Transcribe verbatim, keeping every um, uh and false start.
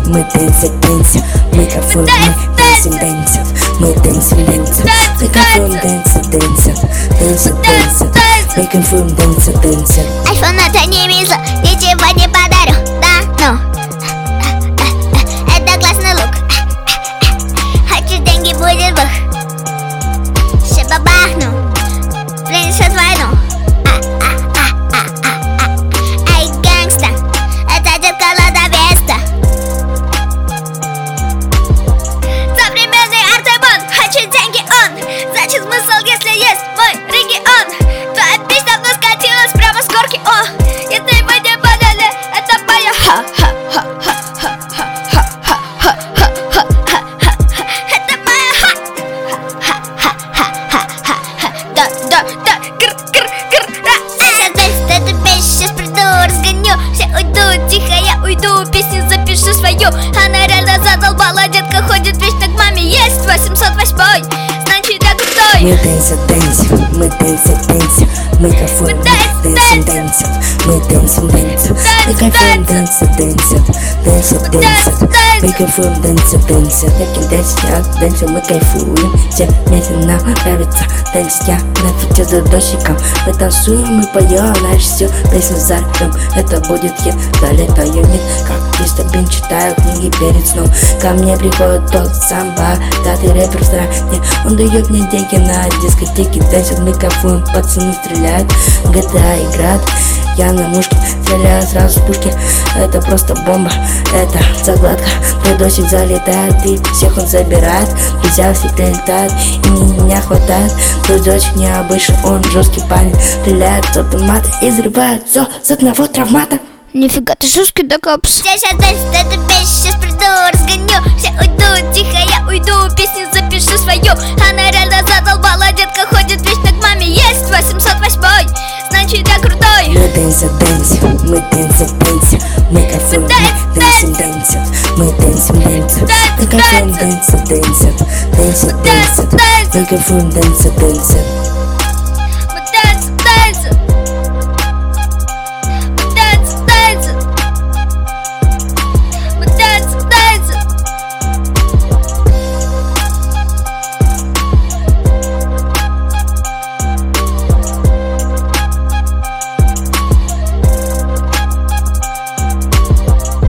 мы дэнсим, дэнсим, мы кайфуем, мы дэнсим, дэнсим, мы дэнсим, дэнсим, мы кайфуем, дэнсим, дэнсим, дэнсим, дэнсим, мы кайфуем, дэнсим, дэнсим. Айфон это не мизо, ничего не подарю, да, ну. Это классный лук. Хочу деньги, будет бух. Ще бабахну, принесет войну. Эй, гэнгста, это детка Лада Веста. Современный Артемон, хочу деньги он. Значит смысл, если есть мой регион. Твоя песня давно скатилась прямо с горки, о. Если вы не поняли, это моя ха-ха-ха-ха-ха-ха. Это моя ха-ха-ха-ха-ха. Да-да-да, кр-кр-кр. Сейчас бест, эту песню сейчас приду, разгоню. Все уйдут, тихо я уйду, песню запишу свою. Она реально задолбала, детка ходит вечно к маме. Есть восемьсот восьмой, значит я крутой. Мы дэнсим, дэнсим, мы дэнсим, дэнсим, мы кайфуем, мы дэнсим, дэнсим, мы дэнсим, дэнсим, мы кайфуем, дэнсим, дэнсим, дэнсим, дэнсим, мы кайфуем, дэнсим, дэнсим. Таким дэнсим, я дэнсим, мы кайфуем. Все вместе нам нравится дэнсить, я на фите за дождиком. Мы танцуем, мы поем, знаешь, всю песню за ртом. Это будет я, залетаю, нет, как мистер Бин, читаю книги перед сном. Ко мне приходит тот самбо, да ты рэпер в стране. Он дает мне деньги на дискотеке, дэнсит, мы кайфуем, пацаны стреляют, джи ти эй играет. Я на мушке стреляю сразу с пушки. Это просто бомба, это загладка. Твой дочек залетает, и всех он забирает. Друзья все прилетают, и меня хватает. Твой дочек необычный, он жесткий парень. Стреляет с автомата и взрывает все с одного травмата. Нифига ты жесткий, да капс. Сейчас бест, эту песню сейчас приду, разгоню. Все уйдут, тихо я уйду, песню запишу свою. Она реально задолбала, детка ходит вечно к маме. Есть восемьсот восьмой, значит я крутой. Мы дэнсим, дэнсим, мы дэнсим, дэнсим, мы кайфуем, мы дэнсим, дэнсим, мы дэнсим, дэнсим, мы кайфуем, дэнсим, дэнсим, дэнсим, дэнсим, мы кайфуем, дэнсим, дэнсим.